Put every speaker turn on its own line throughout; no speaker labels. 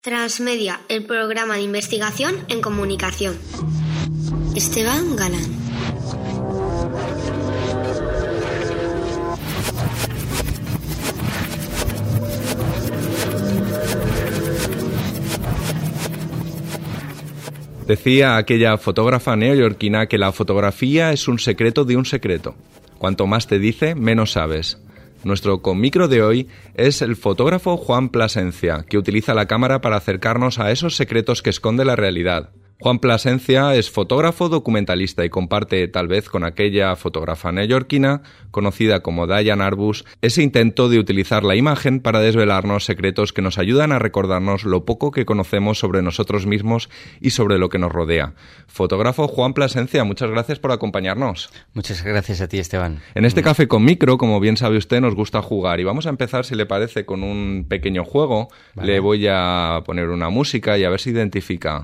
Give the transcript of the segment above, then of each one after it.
Transmedia, el programa de investigación en comunicación. Esteban Galán.
Decía aquella fotógrafa neoyorquina que la fotografía es un secreto de un secreto. Cuanto más te dice, menos sabes. Nuestro conmicro de hoy es el fotógrafo Juan Plasencia, que utiliza la cámara para acercarnos a esos secretos que esconde la realidad. Juan Plasencia es fotógrafo documentalista y comparte, tal vez con aquella fotógrafa neoyorquina, conocida como Diane Arbus, ese intento de utilizar la imagen para desvelarnos secretos que nos ayudan a recordarnos lo poco que conocemos sobre nosotros mismos y sobre lo que nos rodea. Fotógrafo Juan Plasencia, muchas gracias por acompañarnos.
Muchas gracias a ti, Esteban.
En este Café con Micro, como bien sabe usted, nos gusta jugar y vamos a empezar, si le parece, con un pequeño juego. Vale. Le voy a poner una música y a ver si identifica.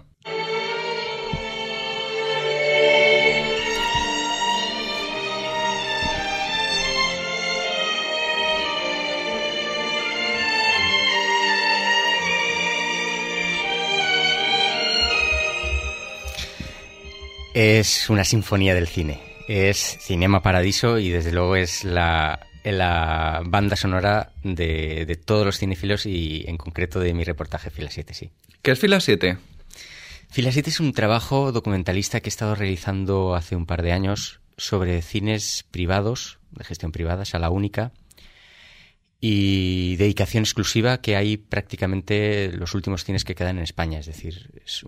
Es una sinfonía del cine, es Cinema Paradiso y desde luego es la banda sonora de todos los cinéfilos y en concreto de mi reportaje Fila 7, sí.
¿Qué es Fila 7?
Fila 7 es un trabajo documentalista que he estado realizando hace un par de años sobre cines privados, de gestión privada, sala única, y dedicación exclusiva que hay prácticamente los últimos cines que quedan en España, es decir, es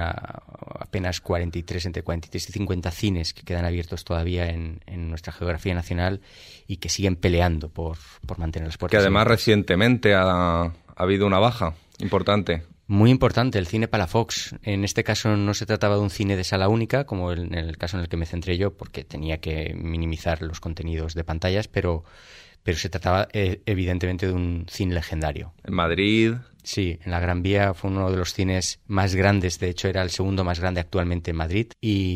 apenas 43, entre 43 y 50 cines que quedan abiertos todavía en nuestra geografía nacional y que siguen peleando por mantener las puertas.
Que además
abiertas.
Recientemente ha habido una baja importante.
Muy importante, el cine Palafox. En este caso no se trataba de un cine de sala única, como en el caso en el que me centré yo, porque tenía que minimizar los contenidos de pantallas, pero se trataba evidentemente de un cine legendario.
En Madrid.
Sí, en la Gran Vía fue uno de los cines más grandes, de hecho era el segundo más grande actualmente en Madrid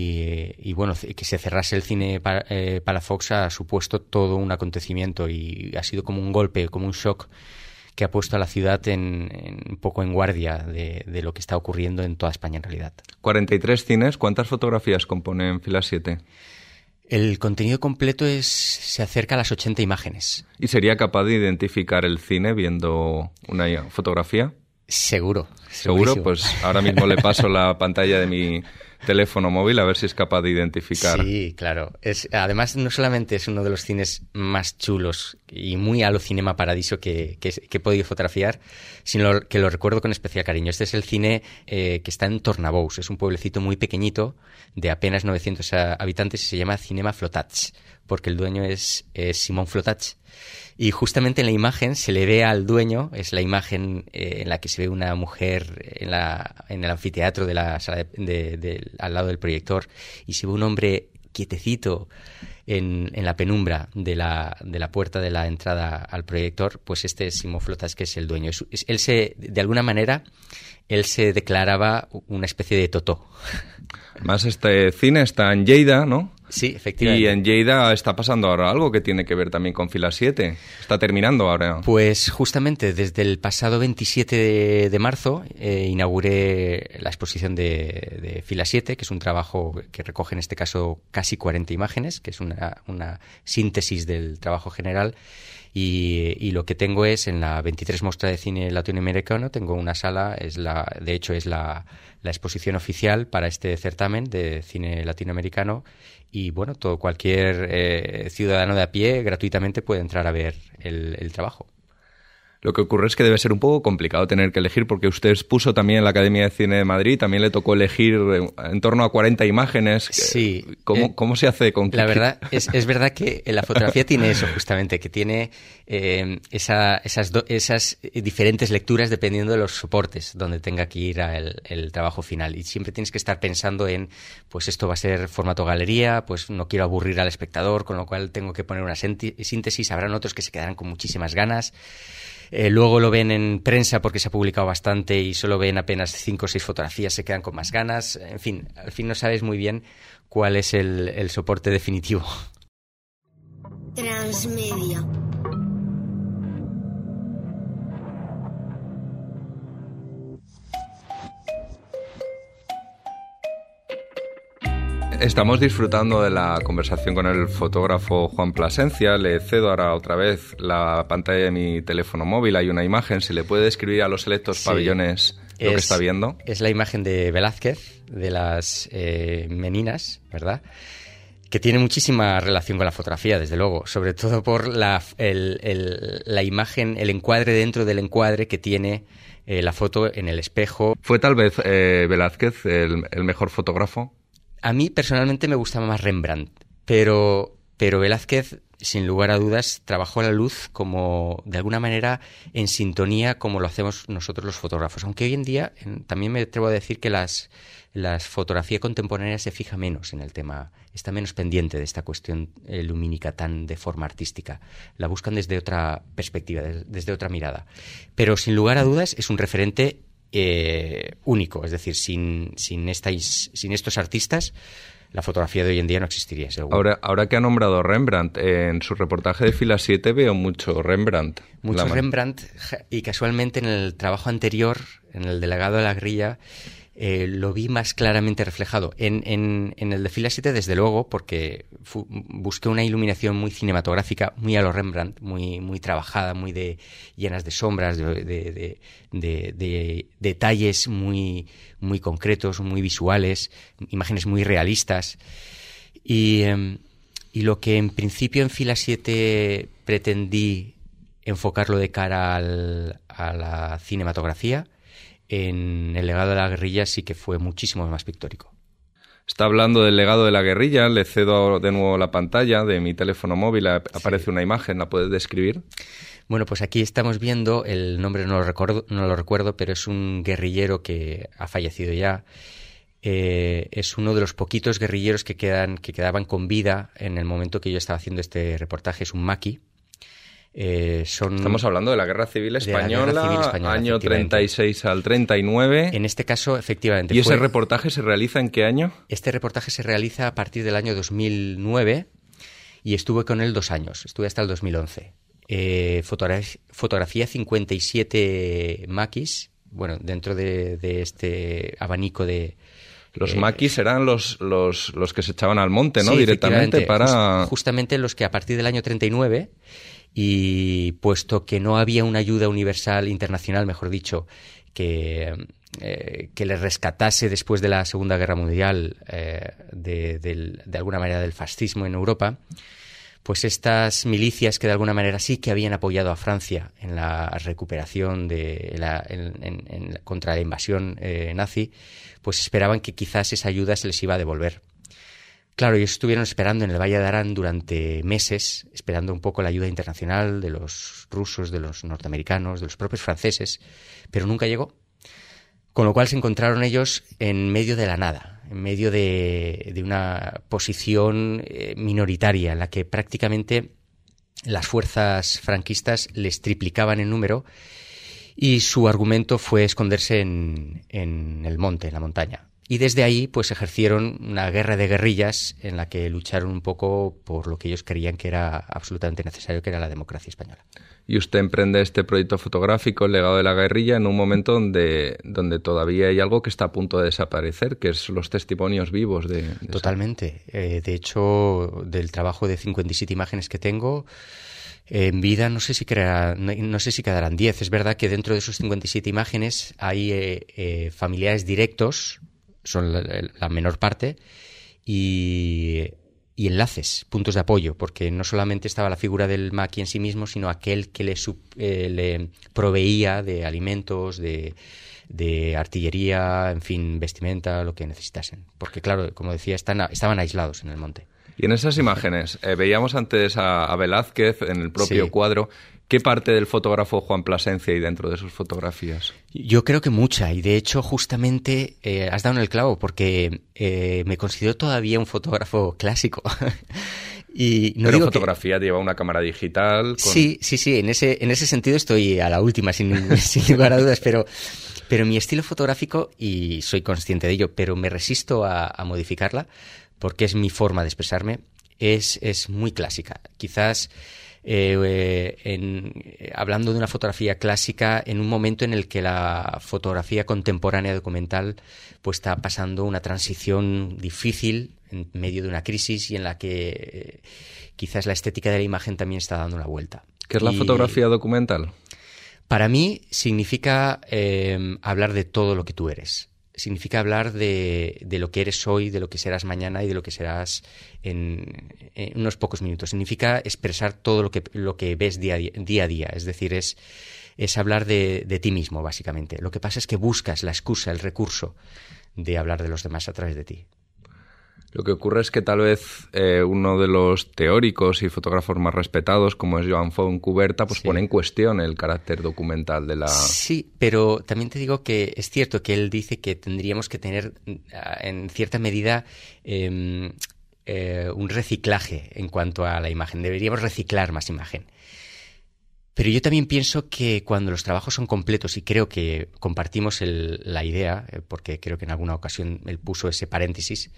y bueno, que se cerrase el cine Palafox ha supuesto todo un acontecimiento y ha sido como un golpe, como un shock que ha puesto a la ciudad un poco en guardia de lo que está ocurriendo en toda España en realidad. 43
cines, ¿cuántas fotografías componen Fila 7?
El contenido completo se acerca a las 80 imágenes.
¿Y sería capaz de identificar el cine viendo una fotografía?
Seguro.
¿Seguro? Pues ahora mismo le paso la pantalla de mi teléfono móvil a ver si es capaz de identificar.
Sí, claro. Además, no solamente es uno de los cines más chulos y muy a lo Cinema Paradiso que he podido fotografiar, sino que lo recuerdo con especial cariño. Este es el cine que está en Tornabous. Es un pueblecito muy pequeñito de apenas 900 habitantes y se llama Cinema Flotats, porque el dueño es Simón Flotats. Y justamente en la imagen se le ve al dueño, es la imagen en la que se ve una mujer en el anfiteatro de la sala al lado del proyector y se ve un hombre quietecito en la penumbra de la puerta de la entrada al proyector. Pues este es Simón Flotats, que es el dueño. De alguna manera, él se declaraba una especie de totó.
Más este cine está en Lleida, ¿no?
Sí, efectivamente.
Y en Lleida está pasando ahora algo que tiene que ver también con Fila 7. Está terminando ahora.
Pues justamente desde el pasado 27 de marzo inauguré la exposición de Fila 7, que es un trabajo que recoge en este caso casi 40 imágenes, que es una síntesis del trabajo general. Y lo que tengo es en la 23 Mostra de Cine Latinoamericano, tengo una sala, de hecho es la exposición oficial para este certamen de cine latinoamericano y bueno, cualquier ciudadano de a pie gratuitamente puede entrar a ver el trabajo.
Lo que ocurre es que debe ser un poco complicado tener que elegir, porque usted expuso también en la Academia de Cine de Madrid, también le tocó elegir en torno a 40 imágenes.
Sí.
¿Cómo se hace con
La verdad, es verdad que la fotografía tiene eso justamente, que tiene esas diferentes lecturas dependiendo de los soportes donde tenga que ir el trabajo final. Y siempre tienes que estar pensando en, pues esto va a ser formato galería, pues no quiero aburrir al espectador, con lo cual tengo que poner una síntesis. Habrán otros que se quedarán con muchísimas ganas. Luego lo ven en prensa porque se ha publicado bastante y solo ven apenas 5 o 6 fotografías, se quedan con más ganas. En fin, al fin no sabes muy bien cuál es el soporte definitivo.
Transmedia.
Estamos disfrutando de la conversación con el fotógrafo Juan Plasencia. Le cedo ahora otra vez la pantalla de mi teléfono móvil. Hay una imagen. ¿Se le puede describir a los selectos pabellones lo que está viendo?
Es la imagen de Velázquez, de las Meninas, ¿verdad?, que tiene muchísima relación con la fotografía, desde luego, sobre todo por la imagen, el encuadre dentro del encuadre que tiene la foto en el espejo.
¿Fue tal vez Velázquez el mejor fotógrafo?
A mí personalmente me gustaba más Rembrandt, pero Velázquez, sin lugar a dudas, trabajó la luz como, de alguna manera, en sintonía como lo hacemos nosotros los fotógrafos. Aunque hoy en día también me atrevo a decir que la fotografía contemporánea se fija menos en el tema, está menos pendiente de esta cuestión lumínica tan de forma artística. La buscan desde otra perspectiva, desde otra mirada. Pero sin lugar a dudas es un referente único, es decir, sin estos artistas la fotografía de hoy en día no existiría, seguro.
Ahora que ha nombrado Rembrandt, en su reportaje de Fila 7 veo mucho Rembrandt.
Mucho Rembrandt, y casualmente en el trabajo anterior, en el delegado de la guerrilla, lo vi más claramente reflejado. En el de Fila 7, desde luego, porque busqué una iluminación muy cinematográfica, muy a lo Rembrandt, muy trabajada, llenas de sombras, de detalles muy concretos, muy visuales, imágenes muy realistas. Y lo que en principio en Fila 7 pretendí enfocarlo de cara a la cinematografía, en el legado de la guerrilla sí que fue muchísimo más pictórico.
Está hablando del legado de la guerrilla. Le cedo de nuevo la pantalla de mi teléfono móvil. Aparece una imagen. ¿La puedes describir?
Bueno, pues aquí estamos viendo, el nombre no lo recuerdo, pero es un guerrillero que ha fallecido ya. Es uno de los poquitos guerrilleros que quedaban con vida en el momento que yo estaba haciendo este reportaje. Es un maqui.
Estamos hablando de la Guerra Civil Española, año 36 al 39.
En este caso, efectivamente.
¿Y ese reportaje se realiza en qué año?
Este reportaje se realiza a partir del año 2009 y estuve con él 2 años. Estuve hasta el 2011. Fotografía 57 maquis, bueno, dentro de este abanico de...
Los maquis eran los que se echaban al monte, ¿no? Sí, directamente para...
Justamente los que a partir del año 39... Y puesto que no había una ayuda universal, internacional, mejor dicho, que les rescatase después de la Segunda Guerra Mundial de alguna manera del fascismo en Europa, pues estas milicias que de alguna manera sí que habían apoyado a Francia en la recuperación contra la invasión nazi, pues esperaban que quizás esa ayuda se les iba a devolver. Claro, ellos estuvieron esperando en el Valle de Arán durante meses, esperando un poco la ayuda internacional de los rusos, de los norteamericanos, de los propios franceses, pero nunca llegó. Con lo cual se encontraron ellos en medio de la nada, en medio de una posición minoritaria, en la que prácticamente las fuerzas franquistas les triplicaban en número, y su argumento fue esconderse en el monte, en la montaña. Y desde ahí pues ejercieron una guerra de guerrillas en la que lucharon un poco por lo que ellos creían que era absolutamente necesario, que era la democracia española.
Y usted emprende este proyecto fotográfico, El legado de la guerrilla, en un momento donde todavía hay algo que está a punto de desaparecer, que es los testimonios vivos de
Totalmente. De hecho, del trabajo de 57 imágenes que tengo, en vida no sé si quedarán 10. Es verdad que dentro de esos 57 imágenes hay familiares directos, son la menor parte, y enlaces, puntos de apoyo, porque no solamente estaba la figura del maqui en sí mismo, sino aquel que le proveía de alimentos, de artillería, en fin, vestimenta, lo que necesitasen. Porque claro, como decía, estaban aislados en el monte.
Y en esas imágenes, veíamos antes a Velázquez en el propio cuadro. ¿Qué parte del fotógrafo Juan Plasencia hay dentro de sus fotografías?
Yo creo que mucha, y de hecho justamente has dado en el clavo, porque me considero todavía un fotógrafo clásico. Y no
pero fotografía lleva una cámara digital.
Sí, en ese sentido estoy a la última, sin lugar a dudas, pero mi estilo fotográfico, y soy consciente de ello, pero me resisto a modificarla, porque es mi forma de expresarme, es muy clásica. Quizás hablando de una fotografía clásica en un momento en el que la fotografía contemporánea documental pues está pasando una transición difícil en medio de una crisis y en la que quizás la estética de la imagen también está dando una vuelta.
¿Qué es la fotografía documental?
Para mí significa hablar de todo lo que tú eres. Significa hablar de lo que eres hoy, de lo que serás mañana y de lo que serás en unos pocos minutos. Significa expresar todo lo que ves día a día. Es decir, es hablar de ti mismo, básicamente. Lo que pasa es que buscas la excusa, el recurso de hablar de los demás a través de ti.
Lo que ocurre es que tal vez uno de los teóricos y fotógrafos más respetados, como es Joan Fontcuberta, pues pone en cuestión el carácter documental de la...
Sí, pero también te digo que es cierto que él dice que tendríamos que tener, en cierta medida, un reciclaje en cuanto a la imagen. Deberíamos reciclar más imagen. Pero yo también pienso que cuando los trabajos son completos, y creo que compartimos la idea, porque creo que en alguna ocasión él puso ese paréntesis,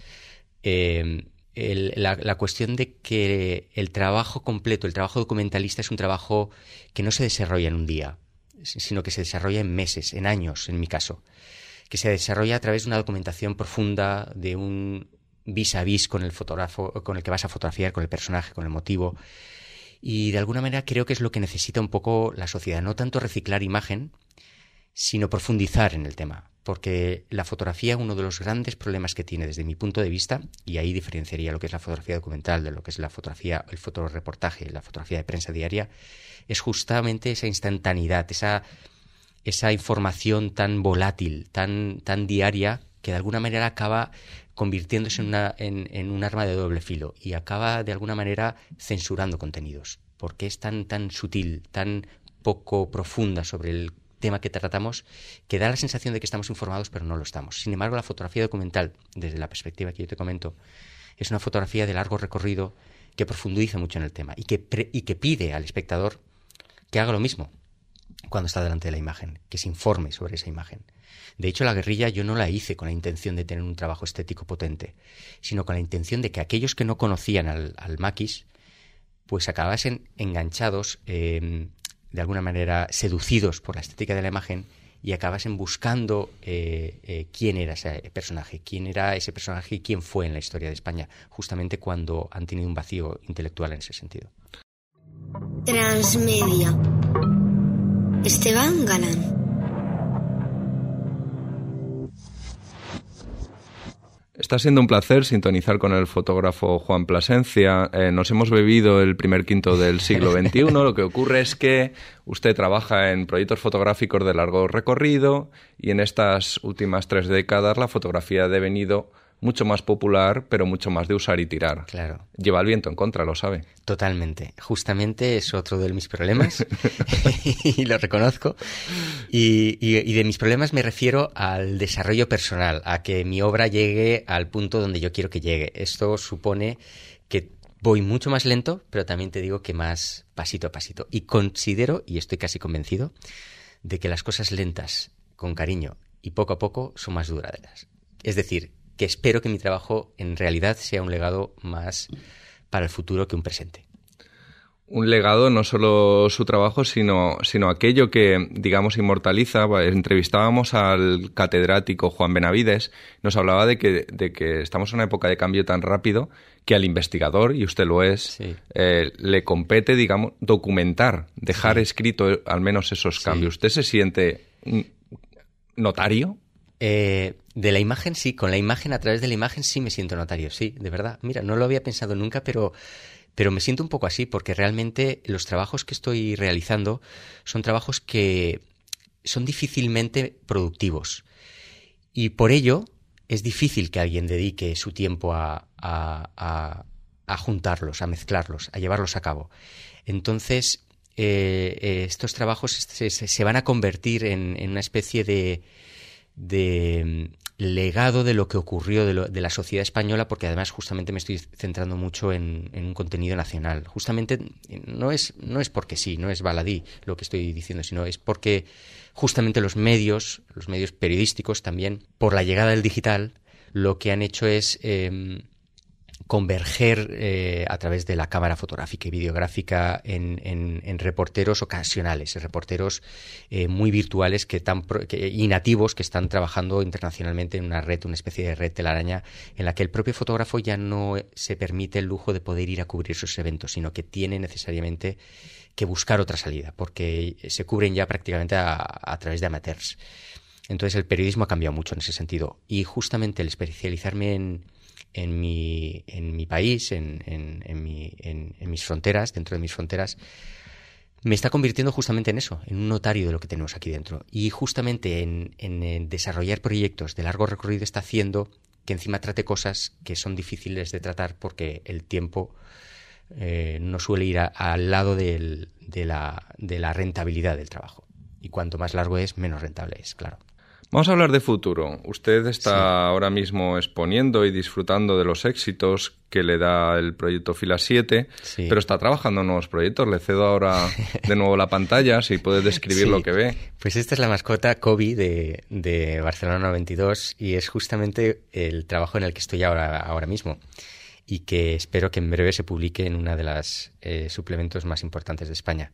la cuestión de que el trabajo completo, el trabajo documentalista es un trabajo que no se desarrolla en un día, sino que se desarrolla en meses, en años, en mi caso, que se desarrolla a través de una documentación profunda, de un vis a vis con el fotógrafo, con el que vas a fotografiar, con el personaje, con el motivo, y de alguna manera creo que es lo que necesita un poco la sociedad, no tanto reciclar imagen, sino profundizar en el tema. Porque la fotografía, uno de los grandes problemas que tiene desde mi punto de vista, y ahí diferenciaría lo que es la fotografía documental de lo que es la fotografía, el fotoreportaje, la fotografía de prensa diaria, es justamente esa instantaneidad, esa información tan volátil, tan diaria, que de alguna manera acaba convirtiéndose en un arma de doble filo y acaba de alguna manera censurando contenidos, porque es tan sutil, tan poco profunda sobre el tema que tratamos, que da la sensación de que estamos informados, pero no lo estamos. Sin embargo, la fotografía documental, desde la perspectiva que yo te comento, es una fotografía de largo recorrido que profundiza mucho en el tema y que pide al espectador que haga lo mismo cuando está delante de la imagen, que se informe sobre esa imagen. De hecho, La guerrilla yo no la hice con la intención de tener un trabajo estético potente, sino con la intención de que aquellos que no conocían al maquis, pues acabasen enganchados, de alguna manera seducidos por la estética de la imagen y acabasen buscando quién era ese personaje y quién fue en la historia de España, justamente cuando han tenido un vacío intelectual en ese sentido.
Transmedia. Esteban Galán.
Está siendo un placer sintonizar con el fotógrafo Juan Plasencia. Nos hemos bebido el primer quinto del siglo XXI. Lo que ocurre es que usted trabaja en proyectos fotográficos de largo recorrido y en estas últimas 3 décadas la fotografía ha devenido mucho más popular, pero mucho más de usar y tirar.
Claro.
Lleva el viento en contra, lo sabe.
Totalmente. Justamente es otro de mis problemas y lo reconozco. Y de mis problemas me refiero al desarrollo personal, a que mi obra llegue al punto donde yo quiero que llegue. Esto supone que voy mucho más lento, pero también te digo que más pasito a pasito. Y considero, y estoy casi convencido, de que las cosas lentas, con cariño y poco a poco son más duraderas. Es decir, que espero que mi trabajo en realidad sea un legado más para el futuro que un presente.
Un legado, no solo su trabajo, sino aquello que, digamos, inmortaliza. Entrevistábamos al catedrático Juan Benavides, nos hablaba de que estamos en una época de cambio tan rápido que al investigador, y usted lo es,
sí,
le compete, digamos, documentar, dejar escrito al menos esos cambios. ¿Usted se siente notario?
De la imagen sí, con la imagen, a través de la imagen sí me siento notario, sí, de verdad. Mira, no lo había pensado nunca, pero me siento un poco así, porque realmente los trabajos que estoy realizando son trabajos que son difícilmente productivos. Y por ello es difícil que alguien dedique su tiempo a juntarlos, a mezclarlos, a llevarlos a cabo. Entonces, estos trabajos se van a convertir en una especie de legado de lo que ocurrió de la sociedad española, porque además justamente me estoy centrando mucho en un contenido nacional. Justamente no es porque sí, no es baladí lo que estoy diciendo, sino es porque justamente los medios periodísticos también, por la llegada del digital, lo que han hecho es converger a través de la cámara fotográfica y videográfica en reporteros ocasionales, reporteros muy virtuales y nativos que están trabajando internacionalmente en una especie de red telaraña en la que el propio fotógrafo ya no se permite el lujo de poder ir a cubrir esos eventos, sino que tiene necesariamente que buscar otra salida, porque se cubren ya prácticamente a través de amateurs. Entonces el periodismo ha cambiado mucho en ese sentido, y justamente el especializarme en mi país, en mis fronteras, dentro de mis fronteras, me está convirtiendo justamente en eso, en un notario de lo que tenemos aquí dentro. Y justamente en desarrollar proyectos de largo recorrido está haciendo que encima trate cosas que son difíciles de tratar porque el tiempo no suele ir al lado de la rentabilidad del trabajo. Y cuanto más largo es, menos rentable es, claro.
Vamos a hablar de futuro. Usted está ahora mismo exponiendo y disfrutando de los éxitos que le da el proyecto Fila 7, pero está trabajando en nuevos proyectos. Le cedo ahora de nuevo la pantalla, si puede describir lo que ve.
Pues esta es la mascota Kobe de Barcelona 92 y es justamente el trabajo en el que estoy ahora mismo y que espero que en breve se publique en una de las suplementos más importantes de España.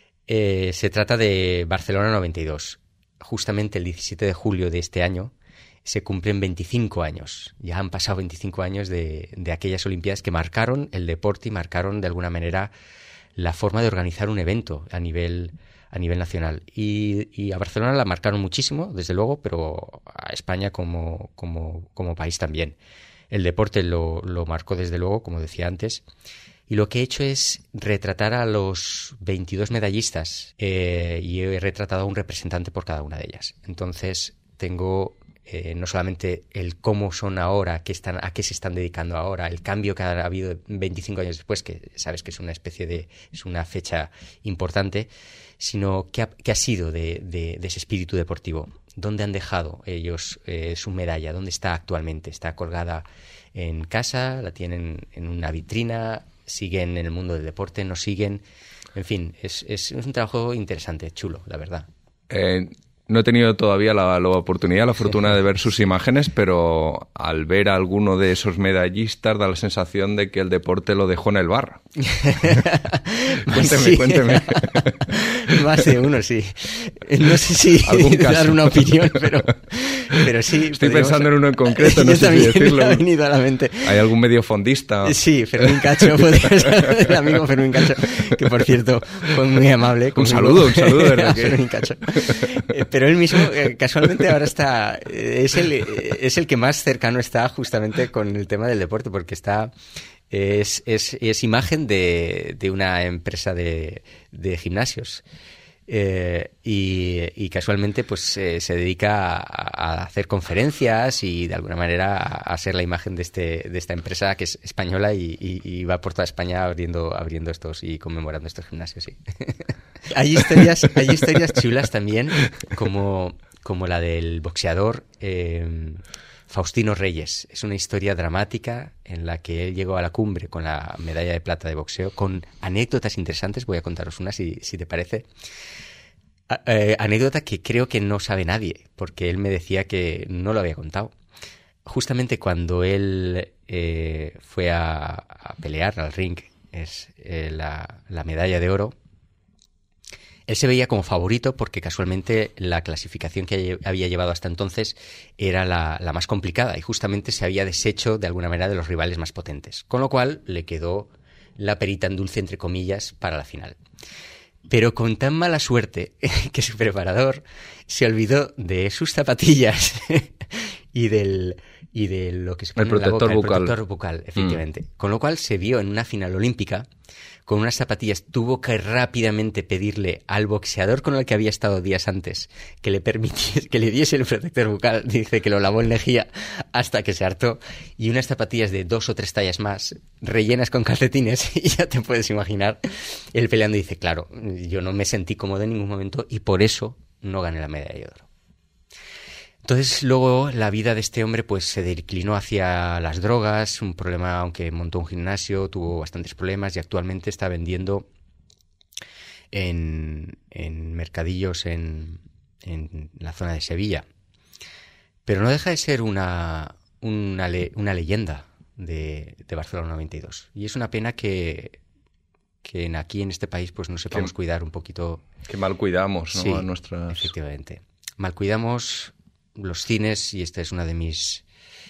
Se trata de Barcelona 92. Justamente el 17 de julio de este año se cumplen 25 años. Ya han pasado 25 años de aquellas Olimpiadas que marcaron el deporte y marcaron de alguna manera la forma de organizar un evento a nivel nacional. Y a Barcelona la marcaron muchísimo, desde luego, pero a España como país también. El deporte lo marcó desde luego, como decía antes. Y lo que he hecho es retratar a los 22 medallistas y he retratado a un representante por cada una de ellas. Entonces tengo no solamente el cómo son ahora, a qué se están dedicando ahora, el cambio que ha habido 25 años después, que sabes que es una fecha importante, sino qué ha sido de ese espíritu deportivo. ¿Dónde han dejado ellos su medalla? ¿Dónde está actualmente? ¿Está colgada en casa? ¿La tienen en una vitrina? ¿Siguen en el mundo del deporte? ¿No siguen? En fin, es un trabajo interesante, chulo, la verdad.
No he tenido todavía la oportunidad, la fortuna de ver sus imágenes, pero al ver a alguno de esos medallistas da la sensación de que el deporte lo dejó en el bar. Cuénteme.
Más de uno, sí. No sé si dar una opinión, pero sí.
Estoy pensando en uno en concreto, no sé si decirlo.
Me ha venido a la mente.
¿Hay algún mediofondista?
Sí, Fermín Cacho, podría ser el amigo Fermín Cacho, que por cierto fue muy amable.
Un saludo, ¿verdad?
Fermín Cacho. Pero él mismo, casualmente, ahora es el que más cercano está justamente con el tema del deporte, porque es imagen de una empresa de gimnasios. Y casualmente pues se dedica a hacer conferencias y de alguna manera a ser la imagen de esta empresa que es española y va por toda España abriendo estos y conmemorando estos gimnasios, sí. Hay historias chulas también, como la del boxeador Faustino Reyes. Es una historia dramática en la que él llegó a la cumbre con la medalla de plata de boxeo, con anécdotas interesantes. Voy a contaros una, si te parece. Anécdota que creo que no sabe nadie, porque él me decía que no lo había contado. Justamente cuando él fue a pelear al ring, la medalla de oro, él se veía como favorito porque casualmente la clasificación que había llevado hasta entonces era la más complicada y justamente se había deshecho de alguna manera de los rivales más potentes. Con lo cual le quedó la perita en dulce, entre comillas, para la final. Pero con tan mala suerte que su preparador se olvidó de sus zapatillas y de lo que se pone en la boca, el protector bucal, efectivamente. Con lo cual se vio en una final olímpica con unas zapatillas. Tuvo que rápidamente pedirle al boxeador con el que había estado días antes que le diese el protector bucal. Dice que lo lavó en lejía hasta que se hartó, y unas zapatillas de 2 o 3 tallas más rellenas con calcetines, y ya te puedes imaginar él peleando. Y dice, claro, yo no me sentí cómodo en ningún momento y por eso no gané la medalla de oro. Entonces luego la vida de este hombre pues se declinó hacia las drogas, un problema, aunque montó un gimnasio, tuvo bastantes problemas y actualmente está vendiendo en mercadillos en la zona de Sevilla. Pero no deja de ser una leyenda de Barcelona 92. Y es una pena que aquí en este país pues no sepamos cuidar un poquito.
Que mal cuidamos, ¿no?
Sí,
a nuestras...
efectivamente. Mal cuidamos los cines, y esta es una de mis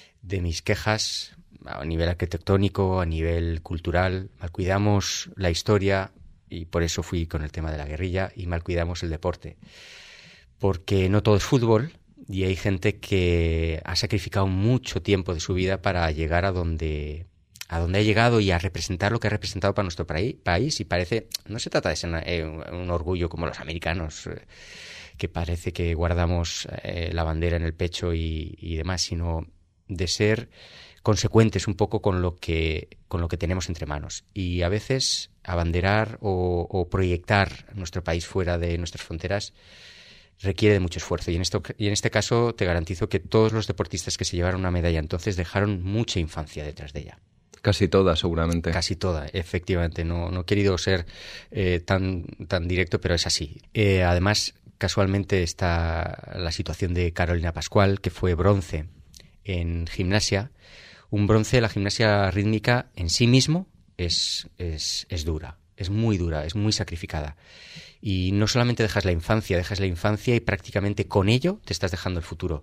quejas a nivel arquitectónico, a nivel cultural. Mal cuidamos la historia, y por eso fui con el tema de la guerrilla, y mal cuidamos el deporte. Porque no todo es fútbol, y hay gente que ha sacrificado mucho tiempo de su vida para llegar a donde ha llegado y a representar lo que ha representado para nuestro país. Y parece, no se trata de ser un orgullo como los americanos, que parece que guardamos la bandera en el pecho y demás, sino de ser consecuentes un poco con lo que tenemos entre manos. Y a veces abanderar o proyectar nuestro país fuera de nuestras fronteras requiere de mucho esfuerzo. Y en este caso te garantizo que todos los deportistas que se llevaron una medalla entonces dejaron mucha infancia detrás de ella.
Casi toda, seguramente.
Casi toda, efectivamente. No he querido ser tan directo, pero es así. Además, casualmente está la situación de Carolina Pascual, que fue bronce en gimnasia. Un bronce, la gimnasia rítmica en sí mismo es dura, es muy dura, es muy sacrificada. Y no solamente dejas la infancia y prácticamente con ello te estás dejando el futuro.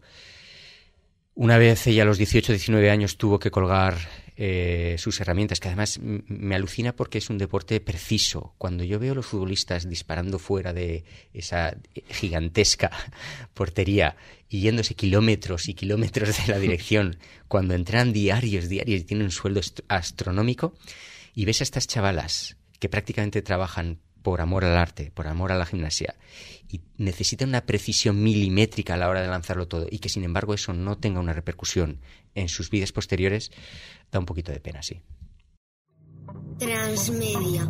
Una vez ella a los 18, 19 años tuvo que colgar sus herramientas, que además me alucina porque es un deporte preciso. Cuando yo veo a los futbolistas disparando fuera de esa gigantesca portería y yéndose kilómetros y kilómetros de la dirección, cuando entrenan diarios y tienen un sueldo astronómico, y ves a estas chavalas que prácticamente trabajan por amor al arte, por amor a la gimnasia, y necesitan una precisión milimétrica a la hora de lanzarlo todo, y que sin embargo eso no tenga una repercusión en sus vidas posteriores, da un poquito de pena, sí.
Transmedia.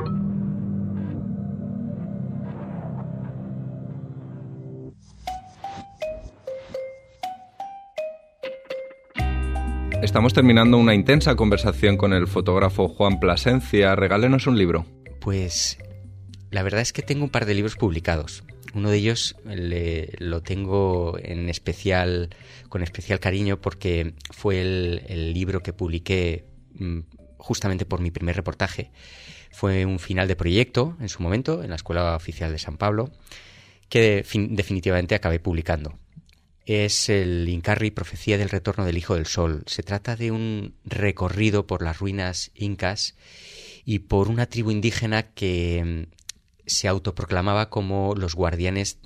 Estamos terminando una intensa conversación con el fotógrafo Juan Plasencia. Regálenos un libro.
Pues la verdad es que tengo un par de libros publicados. Uno de ellos lo tengo con especial cariño porque fue el libro que publiqué justamente por mi primer reportaje. Fue un final de proyecto en su momento en la Escuela Oficial de San Pablo, que definitivamente acabé publicando. Es el Incarri, Profecía del Retorno del Hijo del Sol. Se trata de un recorrido por las ruinas incas y por una tribu indígena que se autoproclamaba como los guardianes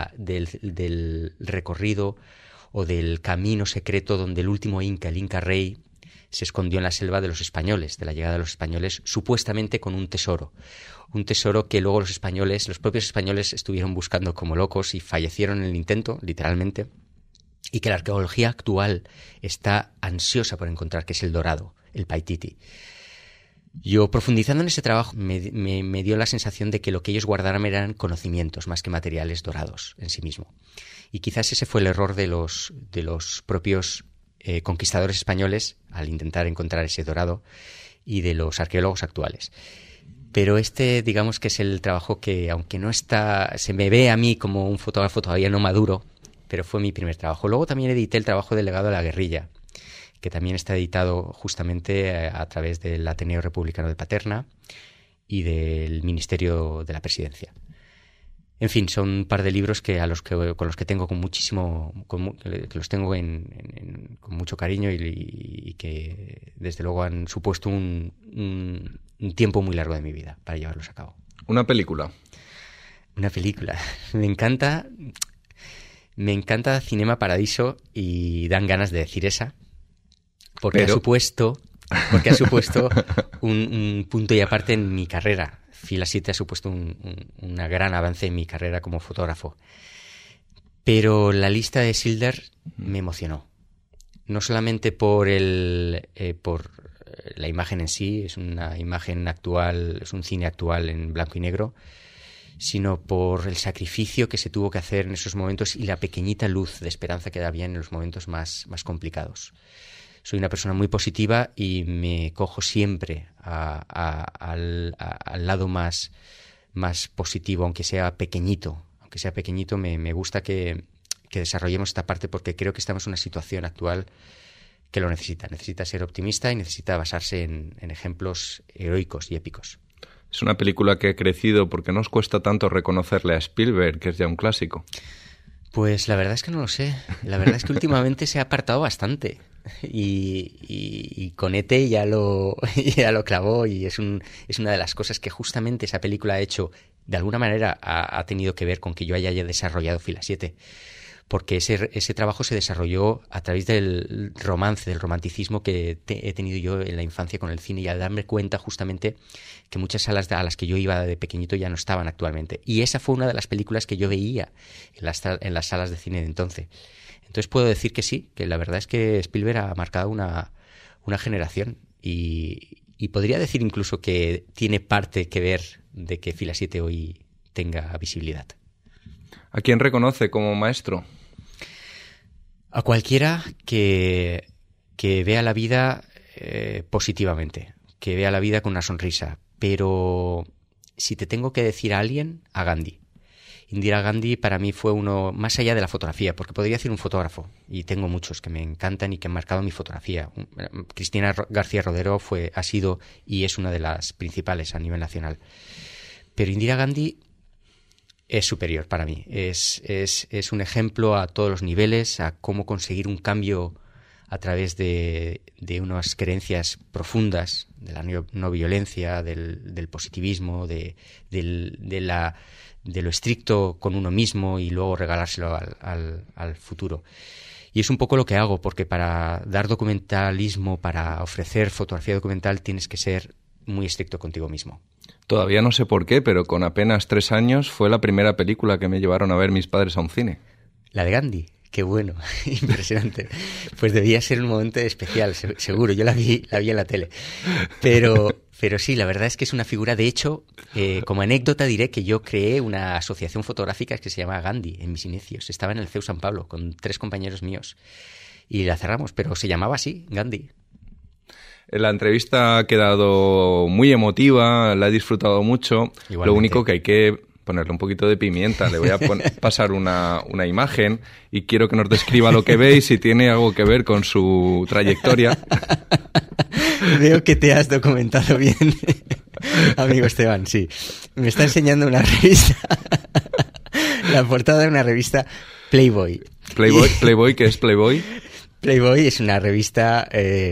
del recorrido o del camino secreto donde el último inca, el Inca Rey, se escondió en la selva de los españoles, de la llegada de los españoles, supuestamente con un tesoro. Un tesoro que luego los propios españoles estuvieron buscando como locos y fallecieron en el intento, literalmente, y que la arqueología actual está ansiosa por encontrar, que es el dorado, el Paititi. Yo, profundizando en ese trabajo, me dio la sensación de que lo que ellos guardaran eran conocimientos más que materiales dorados en sí mismo. Y quizás ese fue el error de los propios conquistadores españoles al intentar encontrar ese dorado, y de los arqueólogos actuales. Pero digamos que es el trabajo que, aunque no está, se me ve a mí como un fotógrafo todavía no maduro, pero fue mi primer trabajo. Luego también edité el trabajo del legado de la guerrilla, que también está editado justamente a través del Ateneo Republicano de Paterna y del Ministerio de la Presidencia. En fin, son un par de libros con los que tengo que los tengo con mucho cariño y que desde luego han supuesto un tiempo muy largo de mi vida para llevarlos a cabo.
¿Una película?
Una película. Me encanta Cinema Paradiso y dan ganas de decir esa. Porque ha supuesto un punto y aparte en mi carrera. Fila 7 ha supuesto un gran avance en mi carrera como fotógrafo. Pero la lista de Schindler me emocionó. No solamente por la imagen en sí, es una imagen actual, es un cine actual en blanco y negro, sino por el sacrificio que se tuvo que hacer en esos momentos y la pequeñita luz de esperanza que había en los momentos más complicados. Soy una persona muy positiva y me cojo siempre al lado más positivo, aunque sea pequeñito. Me gusta que desarrollemos esta parte, porque creo que estamos en una situación actual lo necesita. Necesita ser optimista y necesita basarse en ejemplos heroicos y épicos.
Es una película que ha crecido. ¿Por qué nos cuesta tanto reconocerle a Spielberg, que es ya un clásico?
Pues la verdad es que no lo sé. La verdad es que últimamente se ha apartado bastante. Y con E.T. ya lo clavó, y es una de las cosas que justamente esa película ha hecho, de alguna manera ha tenido que ver con que yo haya desarrollado Fila 7. Porque ese trabajo se desarrolló a través del romance, del romanticismo que he tenido yo en la infancia con el cine, y al darme cuenta justamente que muchas salas a las que yo iba de pequeñito ya no estaban actualmente. Y esa fue una de las películas que yo veía en las salas de cine de entonces. Entonces puedo decir que sí, que la verdad es que Spielberg ha marcado una generación, y podría decir incluso que tiene parte que ver de que Fila 7 hoy tenga visibilidad.
¿A quién reconoce como maestro?
A cualquiera que vea la vida positivamente, que vea la vida con una sonrisa. Pero si te tengo que decir a alguien, a Gandhi. Indira Gandhi para mí fue uno, más allá de la fotografía, porque podría decir un fotógrafo, y tengo muchos que me encantan y que han marcado mi fotografía. Cristina García Rodero ha sido y es una de las principales a nivel nacional. Pero Indira Gandhi es superior para mí. Es un ejemplo a todos los niveles, a cómo conseguir un cambio a través de unas creencias profundas, de la no violencia, del positivismo, de lo estricto con uno mismo y luego regalárselo al futuro. Y es un poco lo que hago, porque para dar documentalismo, para ofrecer fotografía documental, tienes que ser muy estricto contigo mismo.
Todavía no sé por qué, pero con apenas 3 años fue la primera película que me llevaron a ver mis padres a un cine.
La de Gandhi. Qué bueno, impresionante. Pues debía ser un momento especial, seguro. Yo la vi en la tele. Pero sí, la verdad es que es una figura. De hecho, como anécdota diré que yo creé una asociación fotográfica que se llama Gandhi en mis inicios. Estaba en el CEU San Pablo con 3 compañeros míos y la cerramos, pero se llamaba así, Gandhi.
La entrevista ha quedado muy emotiva, la he disfrutado mucho. Igualmente. Lo único que hay que ponerle un poquito de pimienta. Le voy a pasar una imagen y quiero que nos describa lo que ve y si tiene algo que ver con su trayectoria.
Veo que te has documentado bien, amigo Esteban, sí. Me está enseñando una revista, la portada de una revista Playboy.
¿Playboy? ¿Qué es Playboy?
Playboy es una revista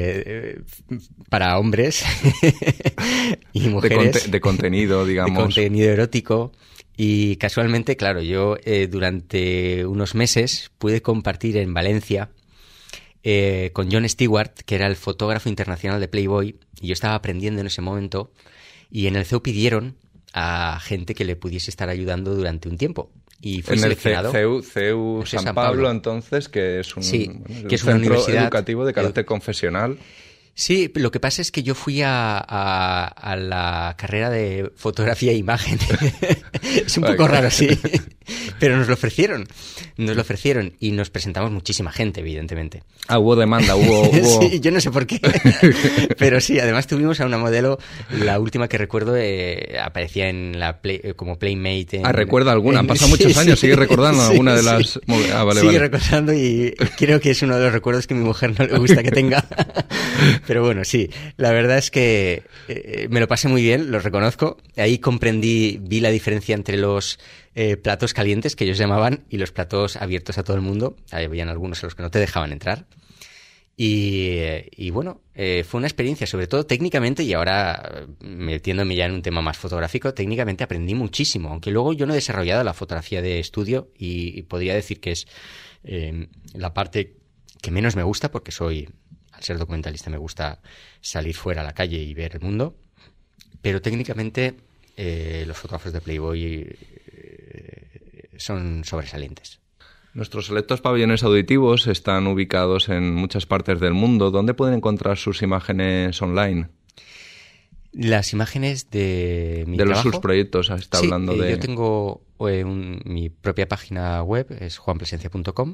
para hombres y mujeres.
De contenido, digamos.
De contenido erótico. Y casualmente, claro, yo durante unos meses pude compartir en Valencia con Jon Stewart, que era el fotógrafo internacional de Playboy, y yo estaba aprendiendo en ese momento, y en el CEU pidieron a gente que le pudiese estar ayudando durante un tiempo. Y fui seleccionado.
CEU San Pablo, entonces, que es un,
que es una
centro
universidad
educativo de carácter confesional.
Sí, lo que pasa es que yo fui a la carrera de fotografía e imagen. Es un poco raro, sí. Pero nos lo ofrecieron y nos presentamos muchísima gente, evidentemente.
Ah, hubo demanda, hubo...
Sí, yo no sé por qué. Pero sí, además tuvimos a una modelo, la última que recuerdo, aparecía en la como Playmate.
Recuerda alguna, han pasado muchos años, sigue recordando alguna de las...
Sigue recordando y creo que es uno de los recuerdos que a mi mujer no le gusta que tenga. Pero bueno, sí, la verdad es que me lo pasé muy bien, lo reconozco. Ahí vi la diferencia entre los platos calientes, que ellos llamaban, y los platos abiertos a todo el mundo. Habían algunos a los que no te dejaban entrar. Y bueno, fue una experiencia, sobre todo técnicamente, y ahora metiéndome ya en un tema más fotográfico, técnicamente aprendí muchísimo, aunque luego yo no he desarrollado la fotografía de estudio y podría decir que es la parte que menos me gusta, porque al ser documentalista me gusta salir fuera a la calle y ver el mundo, pero técnicamente los fotógrafos de Playboy son sobresalientes.
Nuestros selectos pabellones auditivos están ubicados en muchas partes del mundo. ¿Dónde pueden encontrar sus imágenes online?
Las imágenes de mi trabajo.
Sus proyectos, está hablando de...
Yo tengo mi propia página web, es juanplasencia.com.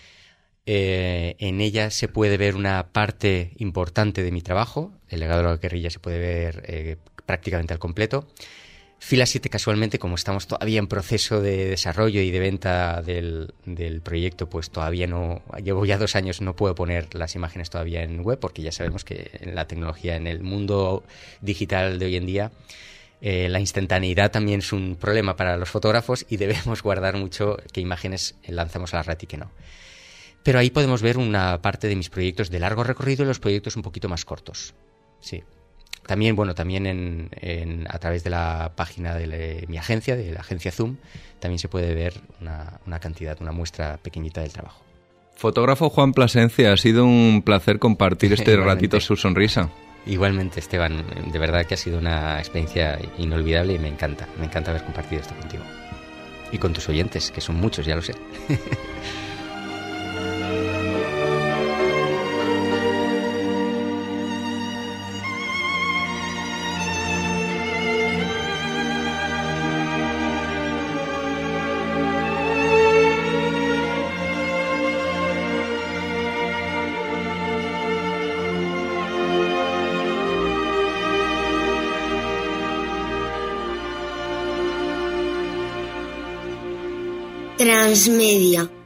En ella se puede ver una parte importante de mi trabajo. El legado de la guerrilla se puede ver prácticamente al completo. Fila 7, casualmente, como estamos todavía en proceso de desarrollo y de venta del proyecto, pues todavía no, llevo ya 2 años, no puedo poner las imágenes todavía en web, porque ya sabemos que en la tecnología, en el mundo digital de hoy en día, la instantaneidad también es un problema para los fotógrafos y debemos guardar mucho qué imágenes lanzamos a la red y qué no. Pero ahí podemos ver una parte de mis proyectos de largo recorrido y los proyectos un poquito más cortos. Sí. También, a través de la página de mi agencia, de la agencia Zoom, también se puede ver una cantidad, una muestra pequeñita del trabajo.
Fotógrafo Juan Plasencia, ha sido un placer compartir este ratito su sonrisa.
Igualmente, Esteban, de verdad que ha sido una experiencia inolvidable y me encanta haber compartido esto contigo. Y con tus oyentes, que son muchos, ya lo sé.
Transmedia.